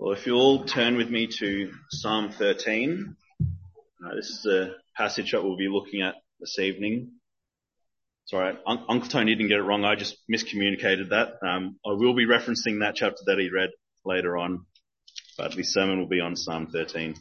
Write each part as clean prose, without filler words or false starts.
Well, if you'll all turn with me to Psalm 13, this is a passage that we'll be looking at this evening. Sorry, Uncle Tony didn't get it wrong. I just miscommunicated that. I will be referencing that chapter that he read later on, but this sermon will be on Psalm 13.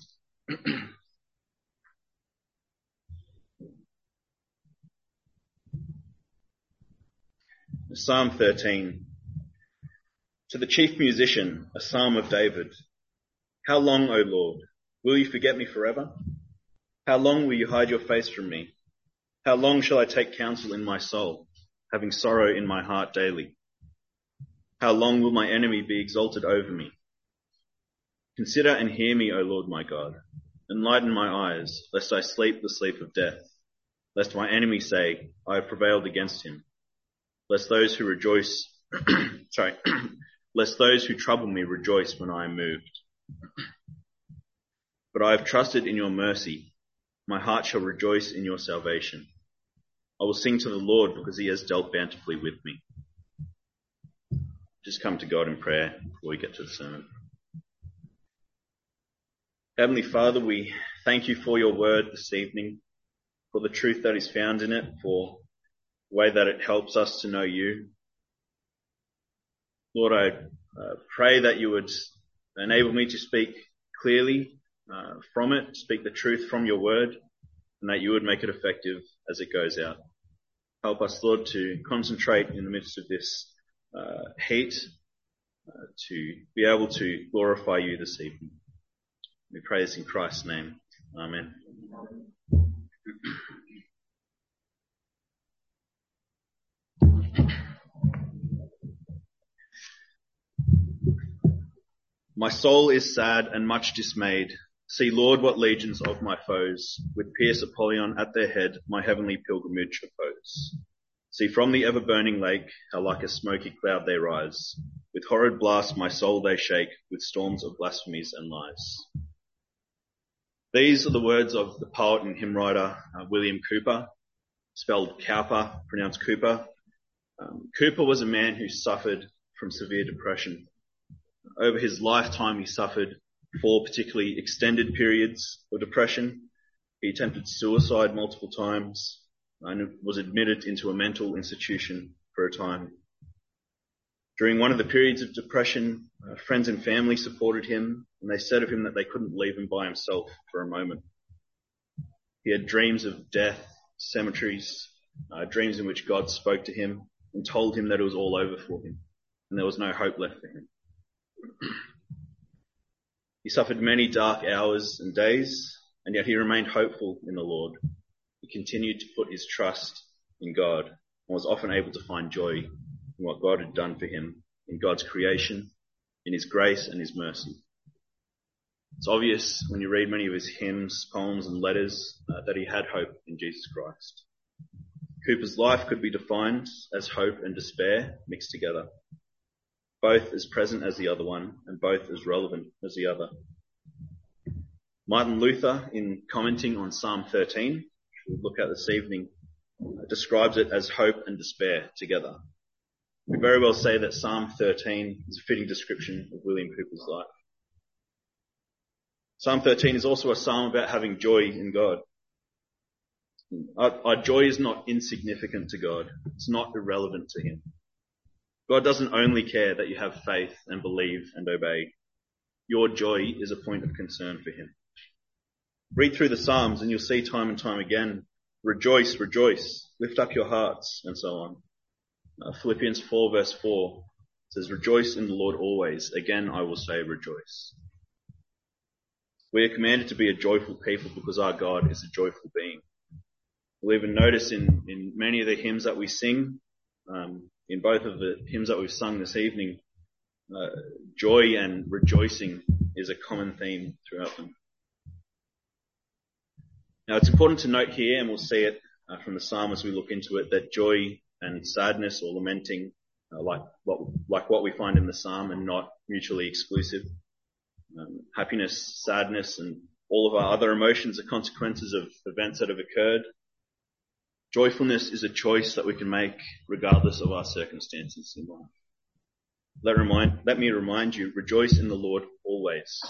Psalm 13. To the chief musician, a psalm of David. How long, O Lord, will you forget me forever? How long will you hide your face from me? How long shall I take counsel in my soul, having sorrow in my heart daily? How long will my enemy be exalted over me? Consider and hear me, O Lord my God. Enlighten my eyes, lest I sleep the sleep of death, lest my enemy say, I have prevailed against him. Lest those who rejoice, lest those who trouble me rejoice when I am moved. But I have trusted in your mercy. My heart shall rejoice in your salvation. I will sing to the Lord because he has dealt bountifully with me. Just come to God in prayer before we get to the sermon. Heavenly Father, we thank you for your word this evening, for the truth that is found in it, for the way that it helps us to know you. Lord, I pray that you would enable me to speak clearly from it, speak the truth from your word, and that you would make it effective as it goes out. Help us, Lord, to concentrate in the midst of this heat, to be able to glorify you this evening. We pray this in Christ's name. Amen. My soul is sad and much dismayed. See, Lord, what legions of my foes, with Pierce Apollyon at their head, my heavenly pilgrimage oppose. See, from the ever-burning lake, how like a smoky cloud they rise. With horrid blasts my soul they shake, with storms of blasphemies and lies. These are the words of the poet and hymn writer William Cowper, spelled Cowper, pronounced Cooper. Cowper was a man who suffered from severe depression. Over his lifetime, he suffered 4 particularly extended periods of depression. He attempted suicide multiple times and was admitted into a mental institution for a time. During one of the periods of depression, friends and family supported him, and they said of him that they couldn't leave him by himself for a moment. He had dreams of death, cemeteries, dreams in which God spoke to him and told him that it was all over for him and there was no hope left for him. He suffered many dark hours and days, and yet he remained hopeful in the Lord. He continued to put his trust in God and was often able to find joy in what God had done for him, in God's creation, in his grace and his mercy. It's obvious when you read many of his hymns, poems and letters that he had hope in Jesus Christ. Cowper's life could be defined as hope and despair mixed together, both as present as the other one and both as relevant as the other. Martin Luther, in commenting on Psalm 13, which we'll look at this evening, describes it as hope and despair together. We very well say that Psalm 13 is a fitting description of William Cowper's life. Psalm 13 is also a psalm about having joy in God. Our joy is not insignificant to God. It's not irrelevant to him. God doesn't only care that you have faith and believe and obey. Your joy is a point of concern for him. Read through the Psalms and you'll see time and time again, rejoice, rejoice, lift up your hearts, and so on. Philippians 4 verse 4 says, rejoice in the Lord always. Again, I will say rejoice. We are commanded to be a joyful people because our God is a joyful being. We'll even notice in many of the hymns that we sing, in both of the hymns that we've sung this evening, joy and rejoicing is a common theme throughout them. Now it's important to note here, and we'll see it from the psalm as we look into it, that joy and sadness or lamenting, like what we find in the psalm, are not mutually exclusive. Happiness, sadness, and all of our other emotions are consequences of events that have occurred. Joyfulness is a choice that we can make regardless of our circumstances in life. Let me remind you, rejoice in the Lord always.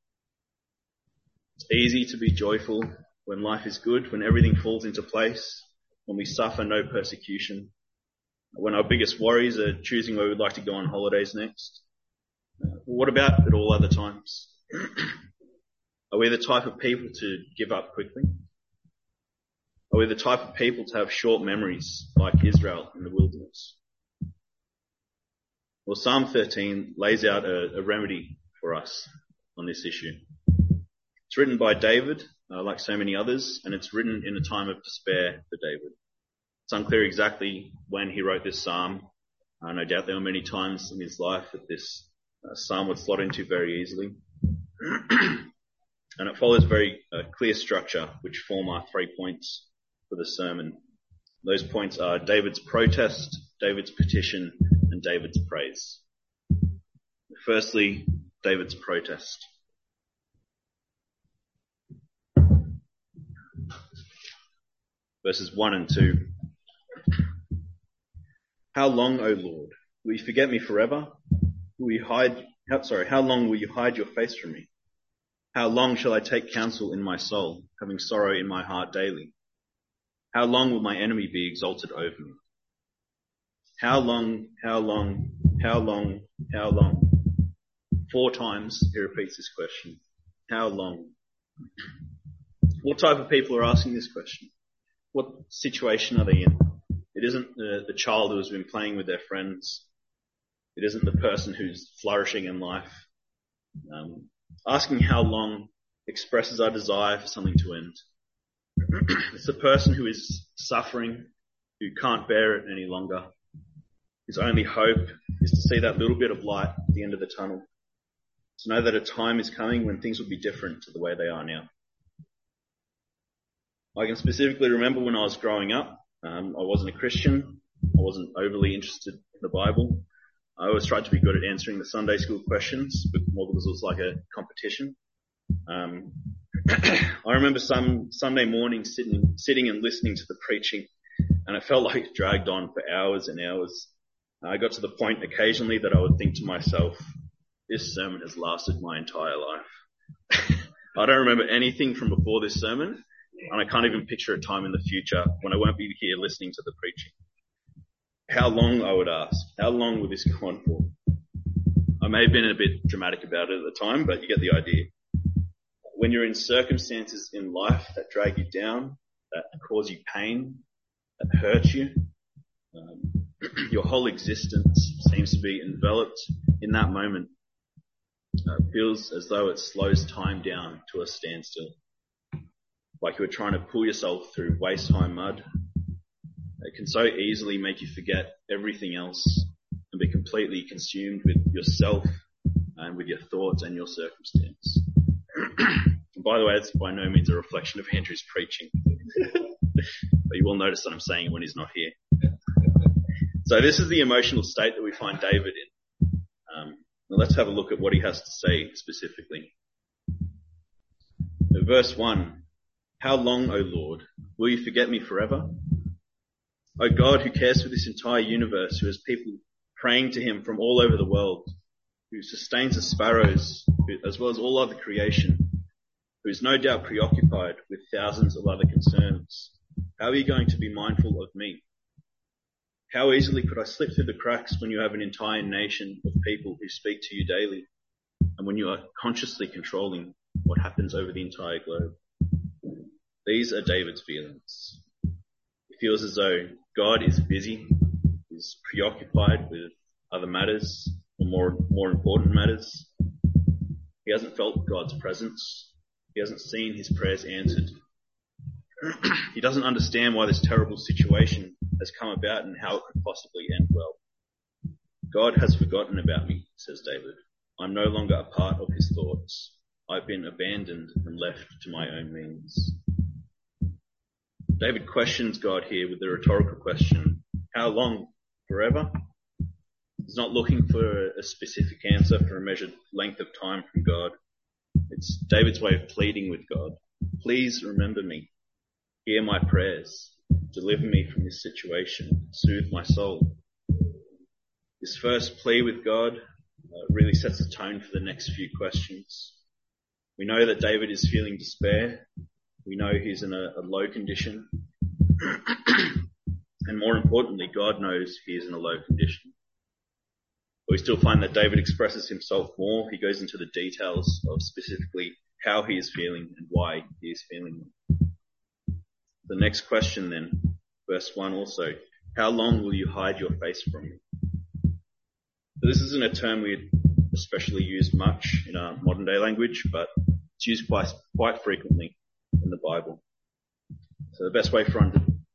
It's easy to be joyful when life is good, when everything falls into place, when we suffer no persecution, when our biggest worries are choosing where we'd like to go on holidays next. What about at all other times? Are we the type of people to give up quickly? Are we the type of people to have short memories like Israel in the wilderness? Well, Psalm 13 lays out a remedy for us on this issue. It's written by David, like so many others, and it's written in a time of despair for David. It's unclear exactly when he wrote this psalm. No doubt there were many times in his life that this psalm would slot into very easily. And it follows a very clear structure, which form our 3 points for the sermon. Those points are David's protest, David's petition, and David's praise. Firstly, David's protest. Verses 1 and 2. How long, O Lord, will you forget me forever? How long will you hide your face from me? How long shall I take counsel in my soul, having sorrow in my heart daily? How long will my enemy be exalted over me? How long, how long, how long, how long? 4 times he repeats this question. How long? What type of people are asking this question? What situation are they in? It isn't the child who has been playing with their friends. It isn't the person who's flourishing in life. Asking how long expresses our desire for something to end. It's the person who is suffering, who can't bear it any longer. His only hope is to see that little bit of light at the end of the tunnel. To know that a time is coming when things will be different to the way they are now. I can specifically remember when I was growing up, I wasn't a Christian. I wasn't overly interested in the Bible. I always tried to be good at answering the Sunday school questions, but more because it was like a competition. I remember some Sunday morning sitting and listening to the preaching, and it felt like it dragged on for hours and hours. I got to the point occasionally that I would think to myself, this sermon has lasted my entire life. I don't remember anything from before this sermon, and I can't even picture a time in the future when I won't be here listening to the preaching. How long, I would ask, how long will this go on for? I may have been a bit dramatic about it at the time, but you get the idea. When you're in circumstances in life that drag you down, that cause you pain, that hurt you, your whole existence seems to be enveloped in that moment. It feels as though it slows time down to a standstill. Like you were trying to pull yourself through waist-high mud. It can so easily make you forget everything else and be completely consumed with yourself and with your thoughts and your circumstance. And by the way, it's by no means a reflection of Andrew's preaching. But you will notice that I'm saying it when he's not here. So this is the emotional state that we find David in. Now let's have a look at what he has to say specifically. So verse 1. How long, O Lord, will you forget me forever? O God, who cares for this entire universe, who has people praying to him from all over the world, who sustains the sparrows as well as all other creation, who is no doubt preoccupied with thousands of other concerns. How are you going to be mindful of me? How easily could I slip through the cracks when you have an entire nation of people who speak to you daily, and when you are consciously controlling what happens over the entire globe? These are David's feelings. He feels as though God is busy, is preoccupied with other matters, or more important matters. He hasn't felt God's presence. He hasn't seen his prayers answered. He doesn't understand why this terrible situation has come about and how it could possibly end well. God has forgotten about me, says David. I'm no longer a part of his thoughts. I've been abandoned and left to my own means. David questions God here with the rhetorical question, how long? Forever? He's not looking for a specific answer for a measured length of time from God. It's David's way of pleading with God. Please remember me. Hear my prayers. Deliver me from this situation. Soothe my soul. This first plea with God really sets the tone for the next few questions. We know that David is feeling despair. We know he's in a low condition. And more importantly, God knows he is in a low condition. But we still find that David expresses himself more. He goes into the details of specifically how he is feeling and why he is feeling them. The next question then, verse 1 also, how long will you hide your face from me? So this isn't a term we especially use much in our modern day language, but it's used quite frequently in the Bible. So the best way for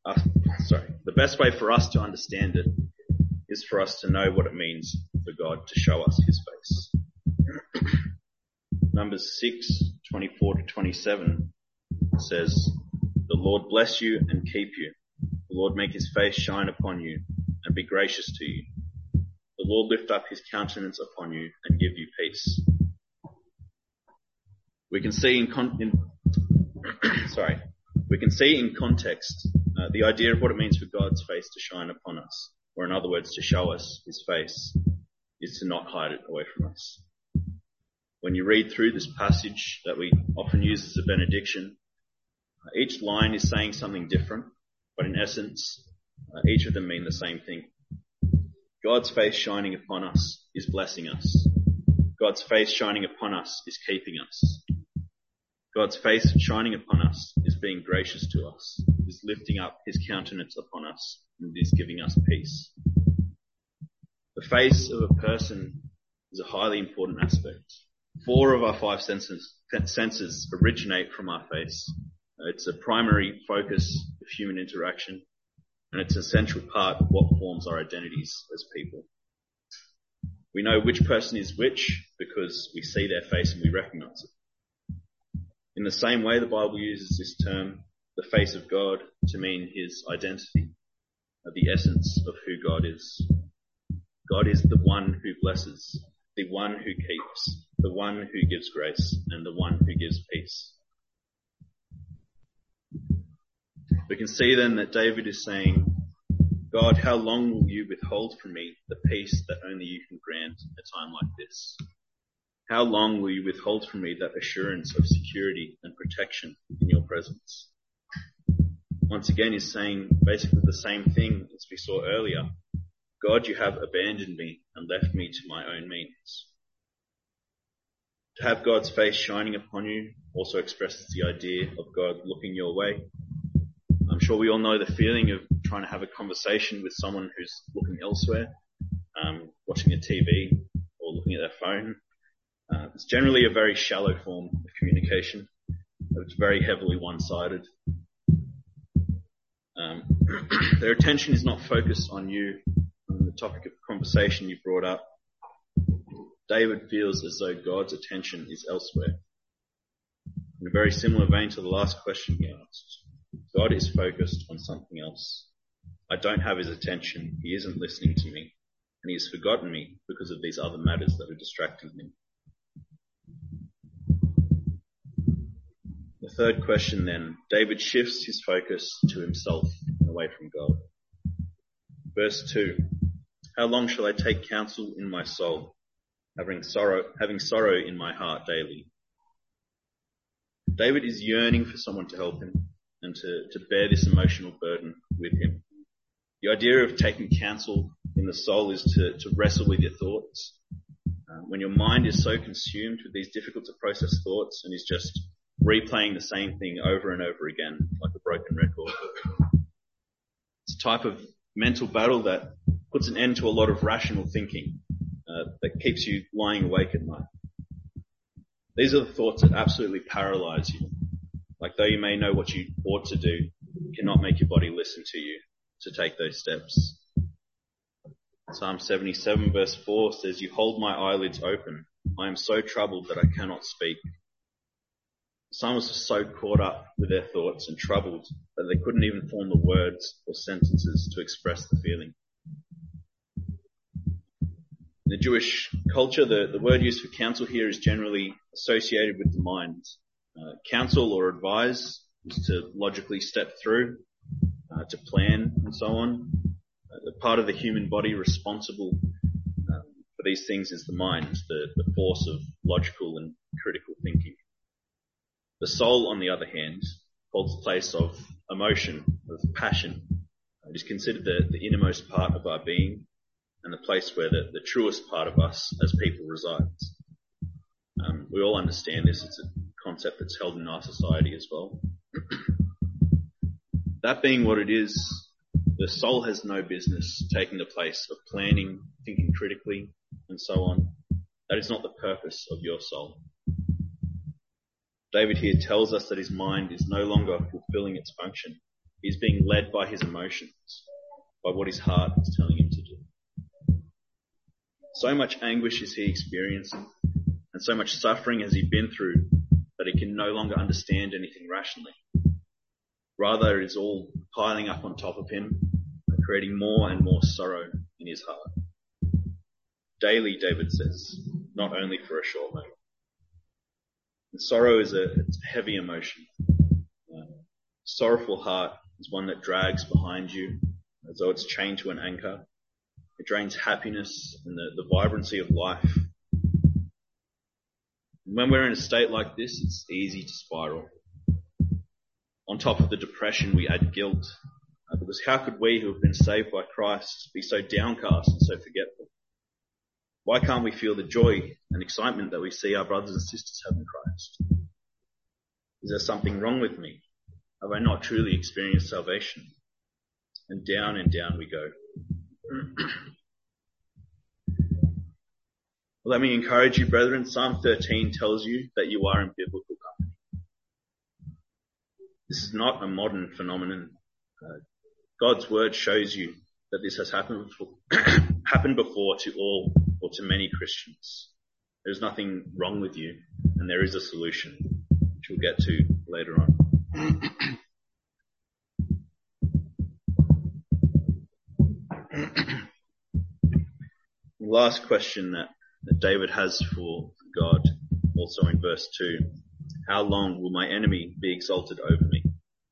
us to understand it is for us to know what it means for God to show us his face. Numbers 6:24-27 says, "The Lord bless you and keep you. The Lord make his face shine upon you and be gracious to you. The Lord lift up his countenance upon you and give you peace." We can see in context the idea of what it means for God's face to shine upon us, or in other words, to show us his face, is to not hide it away from us. When you read through this passage that we often use as a benediction, each line is saying something different, but in essence, each of them mean the same thing. God's face shining upon us is blessing us. God's face shining upon us is keeping us. God's face shining upon us is being gracious to us, is lifting up his countenance upon us, and is giving us peace. The face of a person is a highly important aspect. 4 of our 5 senses originate from our face. It's a primary focus of human interaction, and it's an essential part of what forms our identities as people. We know which person is which because we see their face and we recognize it. In the same way, the Bible uses this term, the face of God, to mean his identity, the essence of who God is. God is the one who blesses, the one who keeps, the one who gives grace, and the one who gives peace. We can see then that David is saying, God, how long will you withhold from me the peace that only you can grant at a time like this? How long will you withhold from me that assurance of security and protection in your presence? Once again, he's saying basically the same thing as we saw earlier. God, you have abandoned me and left me to my own means. To have God's face shining upon you also expresses the idea of God looking your way. I'm sure we all know the feeling of trying to have a conversation with someone who's looking elsewhere, watching a TV or looking at their phone. It's generally a very shallow form of communication. It's very heavily one-sided. Their attention is not focused on you, on the topic of conversation you brought up. David feels as though God's attention is elsewhere. In a very similar vein to the last question he asked, God is focused on something else. I don't have his attention. He isn't listening to me, and he has forgotten me because of these other matters that are distracting me. The third question then, David shifts his focus to himself and away from God. Verse 2, how long shall I take counsel in my soul, having sorrow in my heart daily? David is yearning for someone to help him and to bear this emotional burden with him. The idea of taking counsel in the soul is to wrestle with your thoughts. When your mind is so consumed with these difficult to process thoughts and is just replaying the same thing over and over again, like a broken record. It's a type of mental battle that puts an end to a lot of rational thinking, that keeps you lying awake at night. These are the thoughts that absolutely paralyze you. Like though you may know what you ought to do, you cannot make your body listen to you to take those steps. Psalm 77 verse 4 says, you hold my eyelids open. I am so troubled that I cannot speak. Psalmists are so caught up with their thoughts and troubled that they couldn't even form the words or sentences to express the feeling. In the Jewish culture, the word used for counsel here is generally associated with the mind. Counsel or advise is to logically step through, to plan and so on. The part of the human body responsible for these things is the mind, the force of logical and critical thinking. The soul, on the other hand, holds the place of emotion, of passion. It is considered the innermost part of our being and the place where the truest part of us as people resides. We all understand this. It's a concept that's held in our society as well. That being what it is, the soul has no business taking the place of planning, thinking critically, and so on. That is not the purpose of your soul. David here tells us that his mind is no longer fulfilling its function. He's being led by his emotions, by what his heart is telling him to do. So much anguish is he experiencing, and so much suffering has he been through that he can no longer understand anything rationally. Rather, it is all piling up on top of him, creating more and more sorrow in his heart. Daily, David says, not only for a short moment. And sorrow is a heavy emotion. Sorrowful heart is one that drags behind you as though it's chained to an anchor. It drains happiness and the vibrancy of life. And when we're in a state like this, it's easy to spiral. On top of the depression, we add guilt. Because how could we who have been saved by Christ be so downcast and so forgetful? Why can't we feel the joy and excitement that we see our brothers and sisters have in Christ? Is there something wrong with me? Have I not truly experienced salvation? And down we go. Well, let me encourage you, brethren. Psalm 13 tells you that you are in biblical company. This is not a modern phenomenon. God's word shows you that this has happened before to all or to many Christians. There's nothing wrong with you, and there is a solution, which we'll get to later on. The last question that David has for God, also in verse 2, how long will my enemy be exalted over me?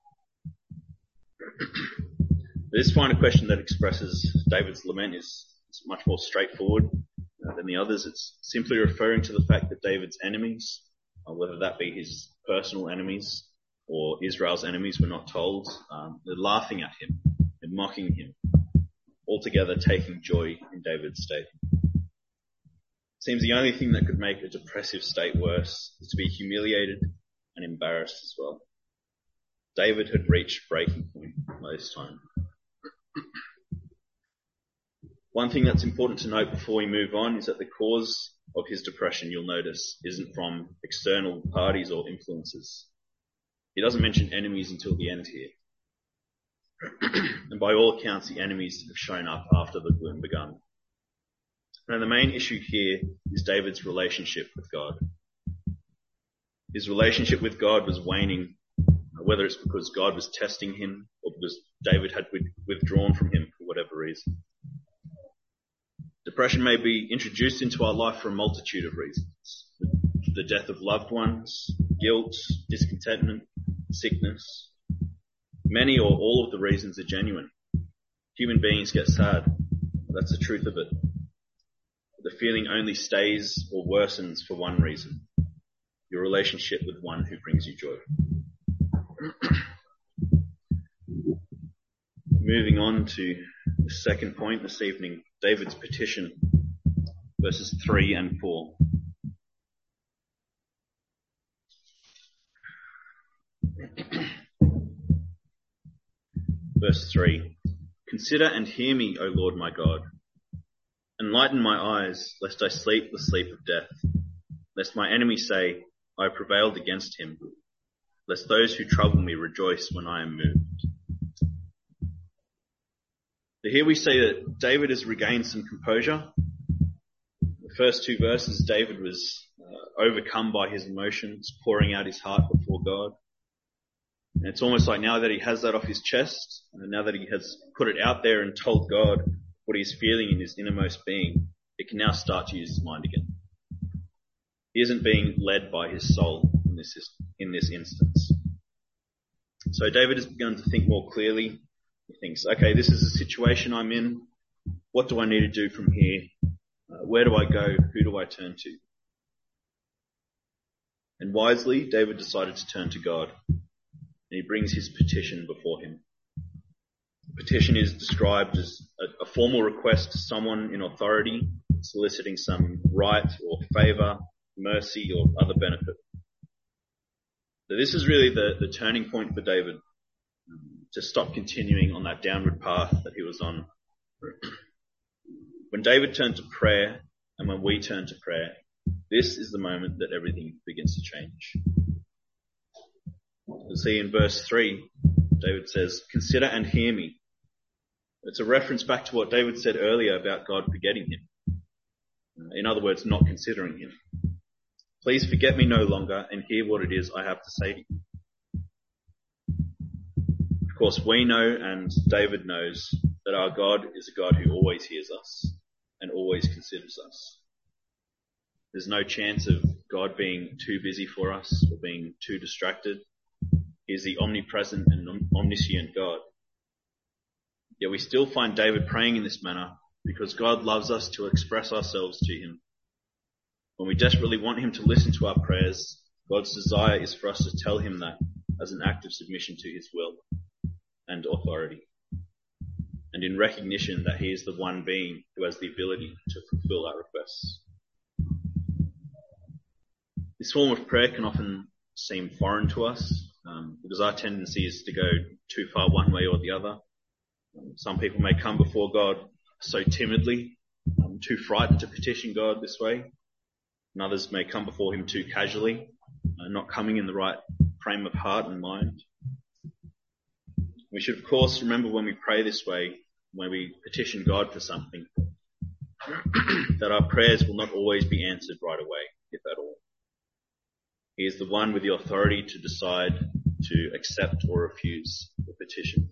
This final question that expresses David's lament is much more straightforward than the others. It's simply referring to the fact that David's enemies, whether that be his personal enemies or Israel's enemies, we're not told, they're laughing at him and mocking him, altogether taking joy in David's state. It seems the only thing that could make a depressive state worse is to be humiliated and embarrassed as well. David had reached breaking point by this time. One thing that's important to note before we move on is that the cause of his depression, you'll notice, isn't from external parties or influences. He doesn't mention enemies until the end here. And by all accounts, the enemies have shown up after the gloom begun. And the main issue here is David's relationship with God. His relationship with God was waning, whether it's because God was testing him or because David had withdrawn from him for whatever reason. Depression may be introduced into our life for a multitude of reasons. The death of loved ones, guilt, discontentment, sickness. Many or all of the reasons are genuine. Human beings get sad. That's the truth of it. The feeling only stays or worsens for one reason: your relationship with one who brings you joy. Moving on to the second point this evening, David's petition, verses 3 and 4. Verse 3. Consider and hear me, O Lord my God. Enlighten my eyes, lest I sleep the sleep of death, lest my enemies say, I have prevailed against him, lest those who trouble me rejoice when I am moved. So here we see that David has regained some composure. The first two verses, David was overcome by his emotions, pouring out his heart before God. And it's almost like now that he has that off his chest, and now that he has put it out there and told God what he's feeling in his innermost being, he can now start to use his mind again. He isn't being led by his soul in this instance. So David has begun to think more clearly. He thinks, okay, this is the situation I'm in. What do I need to do from here? Where do I go? Who do I turn to? And wisely, David decided to turn to God, and he brings his petition before him. The petition is described as a formal request to someone in authority, soliciting some right or favour, mercy or other benefit. So this is really the turning point for David, to stop continuing on that downward path that he was on. When David turned to prayer, and when we turn to prayer, this is the moment that everything begins to change. You'll see in verse 3, David says, "Consider and hear me." It's a reference back to what David said earlier about God forgetting him. In other words, not considering him. "Please forget me no longer and hear what it is I have to say to you." Of course, we know, and David knows, that our God is a God who always hears us and always considers us. There's no chance of God being too busy for us or being too distracted. He is the omnipresent and omniscient God. Yet we still find David praying in this manner because God loves us to express ourselves to him. When we desperately want him to listen to our prayers, God's desire is for us to tell him that as an act of submission to his will and authority, and in recognition that he is the one being who has the ability to fulfill our requests. This form of prayer can often seem foreign to us because our tendency is to go too far one way or the other. Some people may come before God so timidly, too frightened to petition God this way, and others may come before him too casually, not coming in the right frame of heart and mind. We should, of course, remember when we pray this way, when we petition God for something, that our prayers will not always be answered right away, if at all. He is the one with the authority to decide to accept or refuse the petition.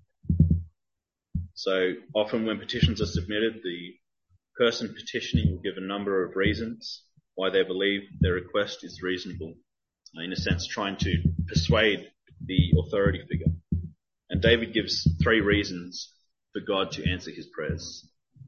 So often when petitions are submitted, the person petitioning will give a number of reasons why they believe their request is reasonable. In a sense, trying to persuade the authority figure. And David gives 3 reasons for God to answer his prayers.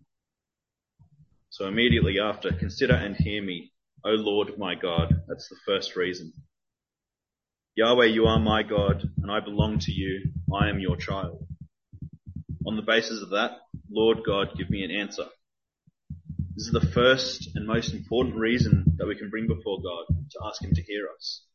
So immediately after, "Consider and hear me, O Lord my God." That's the first reason. "Yahweh, you are my God, and I belong to you. I am your child." On the basis of that, Lord God, give me an answer. This is the first and most important reason that we can bring before God, to ask him to hear us.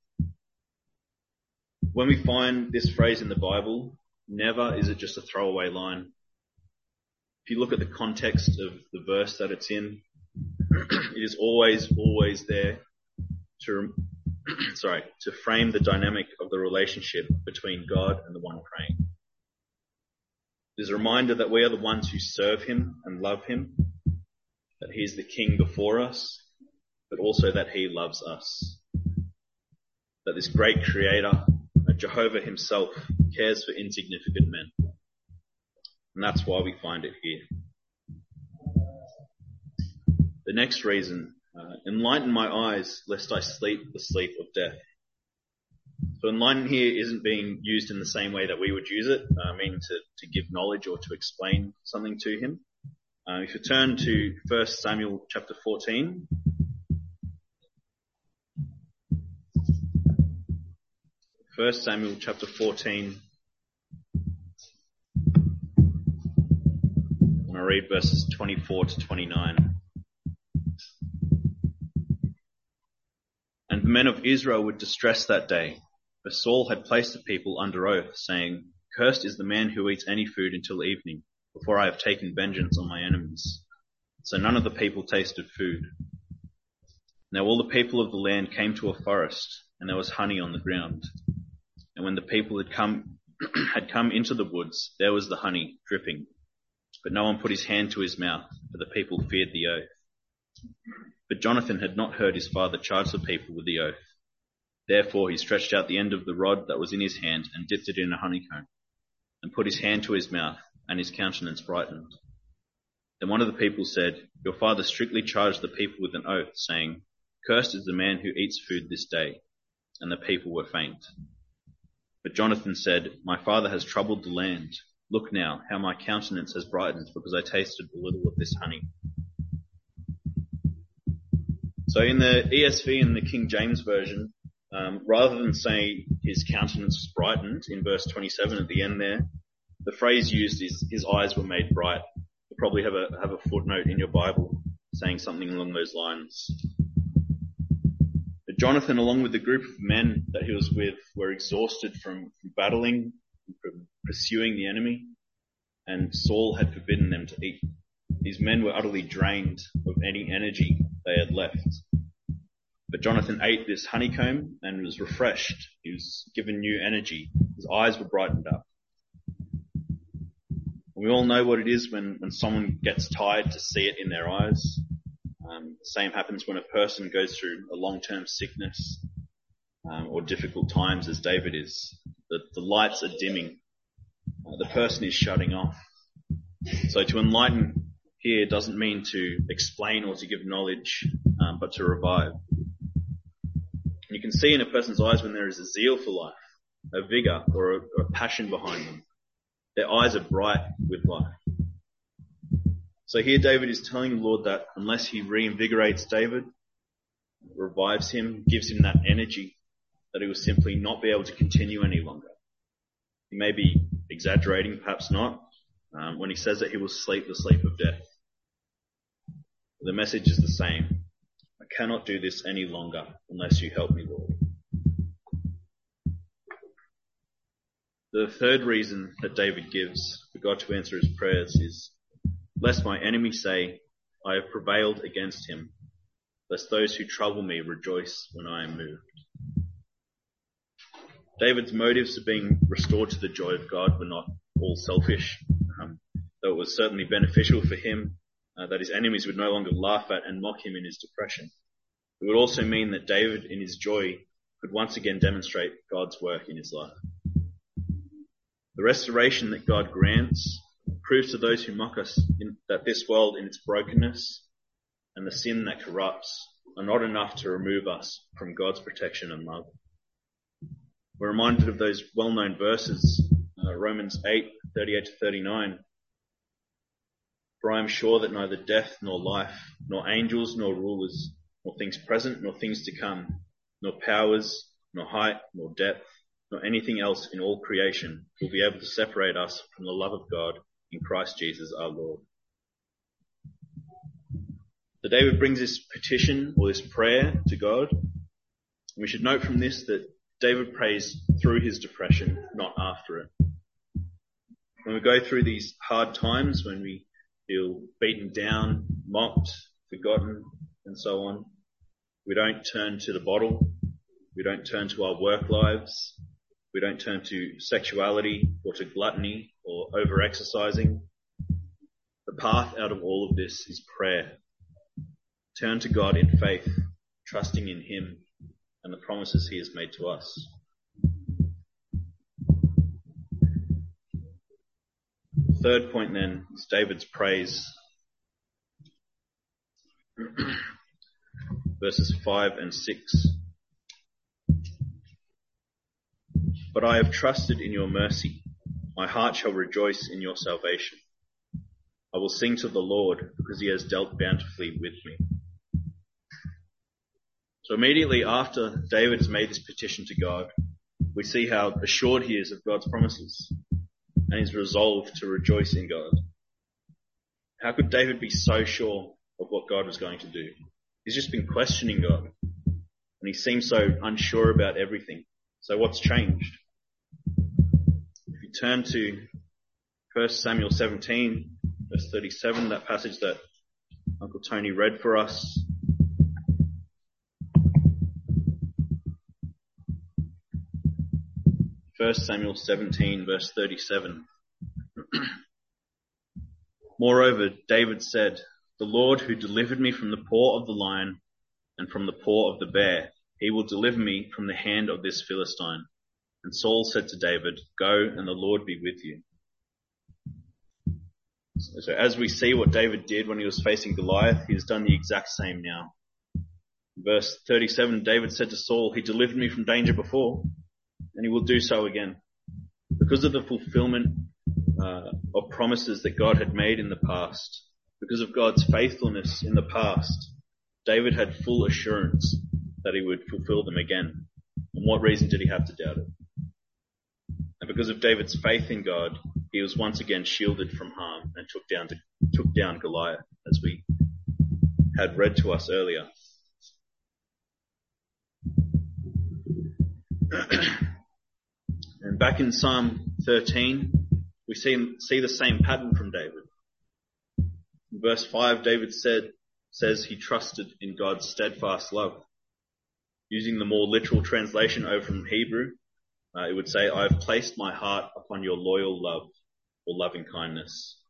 When we find this phrase in the Bible, never is it just a throwaway line. If you look at the context of the verse that it's in, it is always there to frame the dynamic of the relationship between God and the one praying. There's a reminder that we are the ones who serve him and love him, that he is the king before us, but also that he loves us. That this great creator, Jehovah himself, cares for insignificant men. And that's why we find it here. The next reason, enlighten my eyes lest I sleep the sleep of death. So enlighten here isn't being used in the same way that we would use it, meaning to give knowledge or to explain something to him. If you turn to 1 Samuel chapter 14, First Samuel chapter 14, and I read verses 24 to 29. "And the men of Israel were distressed that day, for Saul had placed the people under oath, saying, 'Cursed is the man who eats any food until evening, before I have taken vengeance on my enemies.' So none of the people tasted food. Now all the people of the land came to a forest, and there was honey on the ground. And when the people had come into the woods, there was the honey dripping. But no one put his hand to his mouth, for the people feared the oath. But Jonathan had not heard his father charge the people with the oath. Therefore he stretched out the end of the rod that was in his hand and dipped it in a honeycomb, and put his hand to his mouth, and his countenance brightened. Then one of the people said, 'Your father strictly charged the people with an oath, saying, Cursed is the man who eats food this day.' And the people were faint. But Jonathan said, 'My father has troubled the land. Look now, how my countenance has brightened, because I tasted a little of this honey.' So in the ESV and the King James Version, rather than say his countenance was brightened in verse 27 at the end there, the phrase used is his eyes were made bright. You probably have a footnote in your Bible saying something along those lines. But Jonathan, along with the group of men that he was with, were exhausted from battling, from pursuing the enemy, and Saul had forbidden them to eat. These men were utterly drained of any energy they had left. But Jonathan ate this honeycomb and was refreshed. He was given new energy. His eyes were brightened up. We all know what it is when someone gets tired to see it in their eyes. The same happens when a person goes through a long-term sickness or difficult times, as David is. The lights are dimming. The person is shutting off. So to enlighten here doesn't mean to explain or to give knowledge, but to revive. You can see in a person's eyes when there is a zeal for life, a vigour or a passion behind them. Their eyes are bright with life. So here David is telling the Lord that unless he reinvigorates David, revives him, gives him that energy, that he will simply not be able to continue any longer. He may be exaggerating, perhaps not, when he says that he will sleep the sleep of death. The message is the same. I cannot do this any longer unless you help me, Lord. The third reason that David gives for God to answer his prayers is, lest my enemies say, I have prevailed against him, lest those who trouble me rejoice when I am moved. David's motives of being restored to the joy of God were not all selfish, though it was certainly beneficial for him that his enemies would no longer laugh at and mock him in his depression. It would also mean that David, in his joy, could once again demonstrate God's work in his life. The restoration that God grants proves to those who mock us that this world in its brokenness and the sin that corrupts are not enough to remove us from God's protection and love. We're reminded of those well-known verses, Romans 8:38-39. For I am sure that neither death nor life, nor angels nor rulers, nor things present nor things to come, nor powers, nor height, nor depth, nor anything else in all creation will be able to separate us from the love of God in Christ Jesus our Lord. So David brings this petition or this prayer to God. And we should note from this that David prays through his depression, not after it. When we go through these hard times, when we feel beaten down, mocked, forgotten, and so on, we don't turn to the bottle. We don't turn to our work lives. We don't turn to sexuality or to gluttony or over-exercising. The path out of all of this is prayer. Turn to God in faith, trusting in him and the promises he has made to us. The third point then is David's praise. Verses 5 and 6. But I have trusted in your mercy. My heart shall rejoice in your salvation. I will sing to the Lord because he has dealt bountifully with me. So immediately after David has made this petition to God, we see how assured he is of God's promises and his resolve to rejoice in God. How could David be so sure of what God was going to do? He's just been questioning God and he seems so unsure about everything. So what's changed? If you turn to 1 Samuel 17, verse 37, that passage that Uncle Tony read for us. First Samuel 17, verse 37. Moreover, David said, the Lord who delivered me from the paw of the lion and from the paw of the bear, he will deliver me from the hand of this Philistine. And Saul said to David, go and the Lord be with you. So as we see what David did when he was facing Goliath, he has done the exact same now. Verse 37, David said to Saul, he delivered me from danger before, and he will do so again. Because of the fulfillment of promises that God had made in the past, because of God's faithfulness in the past, David had full assurance that he would fulfill them again. And what reason did he have to doubt it? And because of David's faith in God, he was once again shielded from harm and took down Goliath, as we had read to us earlier. And back in Psalm 13, we see the same pattern from David. In verse 5, David says he trusted in God's steadfast love. Using the more literal translation over from Hebrew, it would say, I have placed my heart upon your loyal love or loving kindness.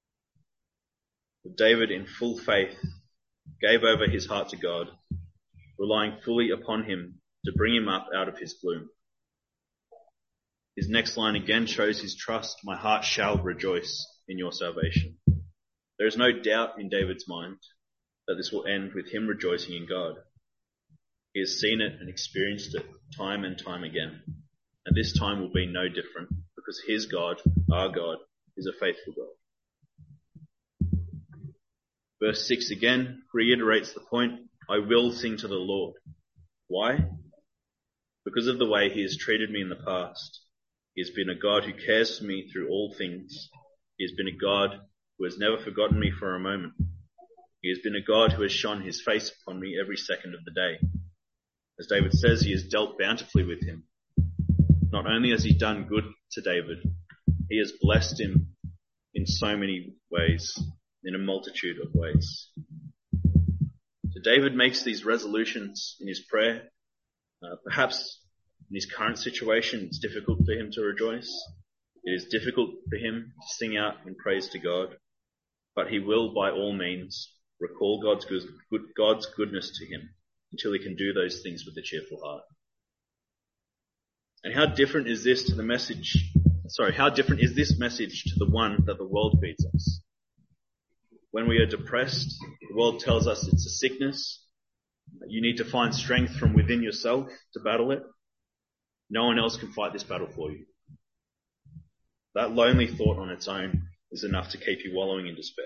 David, in full faith, gave over his heart to God, relying fully upon him to bring him up out of his gloom. His next line again shows his trust. My heart shall rejoice in your salvation. There is no doubt in David's mind that this will end with him rejoicing in God. He has seen it and experienced it time and time again. And this time will be no different because his God, our God, is a faithful God. Verse 6 again reiterates the point, I will sing to the Lord. Why? Because of the way he has treated me in the past. He has been a God who cares for me through all things. He has been a God who has never forgotten me for a moment. He has been a God who has shone his face upon me every second of the day. As David says, he has dealt bountifully with him. Not only has he done good to David, he has blessed him in so many ways, in a multitude of ways. So David makes these resolutions in his prayer. Perhaps in his current situation, it's difficult for him to rejoice. It is difficult for him to sing out in praise to God, but he will by all means recall God's goodness to him until he can do those things with a cheerful heart. And how different is this message to the one that the world feeds us? When we are depressed, the world tells us it's a sickness. You need to find strength from within yourself to battle it. No one else can fight this battle for you. That lonely thought on its own is enough to keep you wallowing in despair.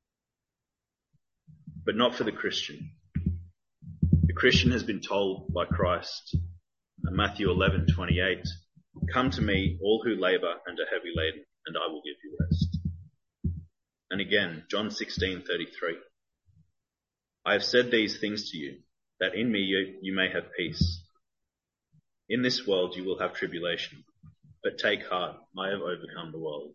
But not for the Christian. The Christian has been told by Christ in Matthew 11:28, come to me, all who labour and are heavy laden, and I will give you rest. And again, John 16:33, I have said these things to you, that in me you may have peace. In this world you will have tribulation, but take heart, I have overcome the world.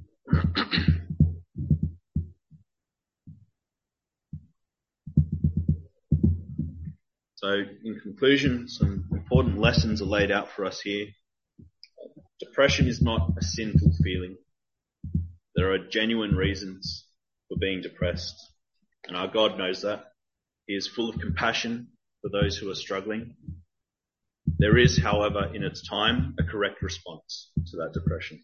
So in conclusion, some important lessons are laid out for us here. Depression is not a sinful feeling. There are genuine reasons for being depressed, and our God knows that. He is full of compassion for those who are struggling. There is, however, in its time, a correct response to that depression.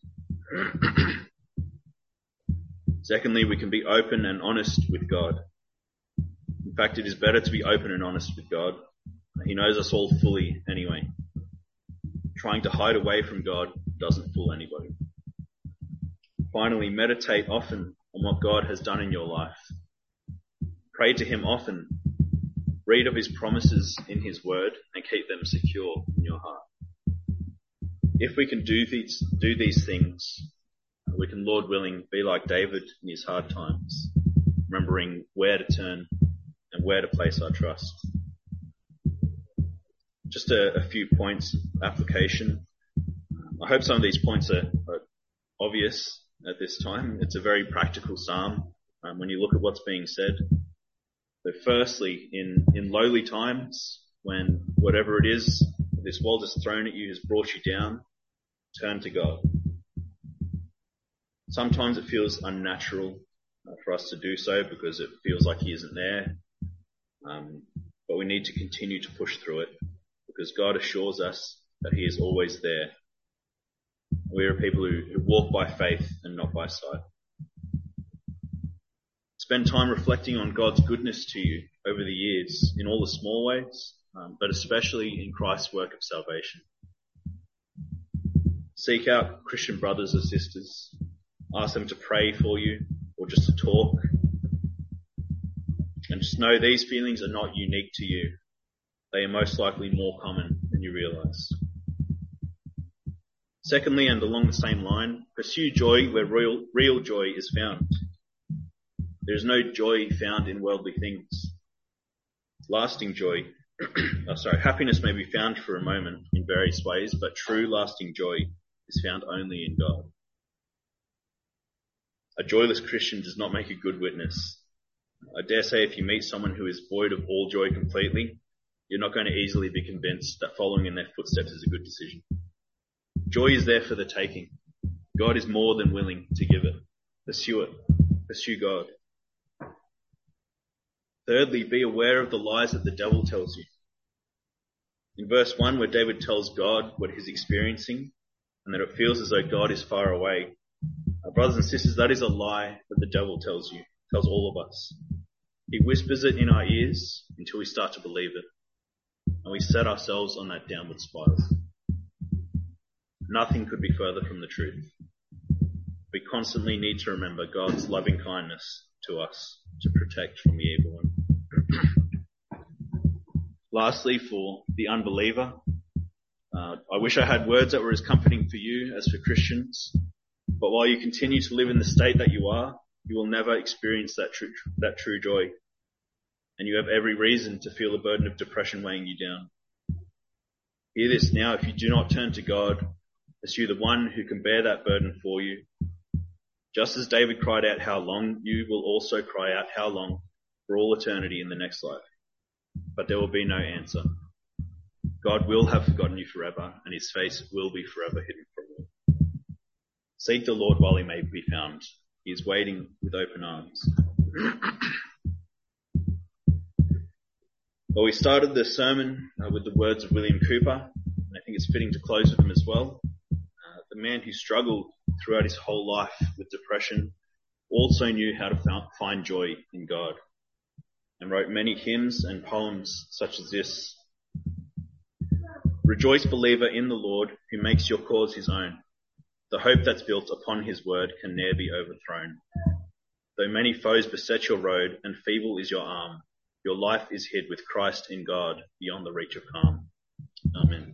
Secondly, we can be open and honest with God. In fact, it is better to be open and honest with God. He knows us all fully anyway. Trying to hide away from God doesn't fool anybody. Finally, meditate often on what God has done in your life. Pray to him often. Read of his promises in his word and keep them secure in your heart. If we can do these things, we can, Lord willing, be like David in his hard times, remembering where to turn and where to place our trust. Just a few points of application. I hope some of these points are obvious at this time. It's a very practical psalm when you look at what's being said. So firstly, in lowly times, when whatever it is this world has thrown at you has brought you down, turn to God. Sometimes it feels unnatural for us to do so because it feels like he isn't there. But we need to continue to push through it because God assures us that he is always there. We are people who walk by faith and not by sight. Spend time reflecting on God's goodness to you over the years in all the small ways, but especially in Christ's work of salvation. Seek out Christian brothers or sisters. Ask them to pray for you or just to talk. And just know these feelings are not unique to you. They are most likely more common than you realize. Secondly, and along the same line, pursue joy where real joy is found. There is no joy found in worldly things. Lasting joy, happiness may be found for a moment in various ways, but true lasting joy is found only in God. A joyless Christian does not make a good witness. I dare say if you meet someone who is void of all joy completely, you're not going to easily be convinced that following in their footsteps is a good decision. Joy is there for the taking. God is more than willing to give it. Pursue it. Pursue God. Thirdly, be aware of the lies that the devil tells you. In verse 1, where David tells God what he's experiencing and that it feels as though God is far away, brothers and sisters, that is a lie that the devil tells you, tells all of us. He whispers it in our ears until we start to believe it, and we set ourselves on that downward spiral. Nothing could be further from the truth. We constantly need to remember God's loving kindness to us to protect from the evil one. Lastly, for the unbeliever, I wish I had words that were as comforting for you as for Christians, but while you continue to live in the state that you are, you will never experience that true joy. And you have every reason to feel the burden of depression weighing you down. Hear this now, if you do not turn to God, pursue the one who can bear that burden for you. Just as David cried out, how long, you will also cry out, how long, for all eternity in the next life. But there will be no answer. God will have forgotten you forever, and his face will be forever hidden from you. Seek the Lord while he may be found. He is waiting with open arms. Well, we started the sermon with the words of William Cooper, and I think it's fitting to close with them as well. The man who struggled throughout his whole life with depression also knew how to find joy in God, and wrote many hymns and poems such as this. Rejoice, believer, in the Lord, who makes your cause his own. The hope that's built upon his word can ne'er be overthrown. Though many foes beset your road, and feeble is your arm, your life is hid with Christ in God, beyond the reach of harm. Amen.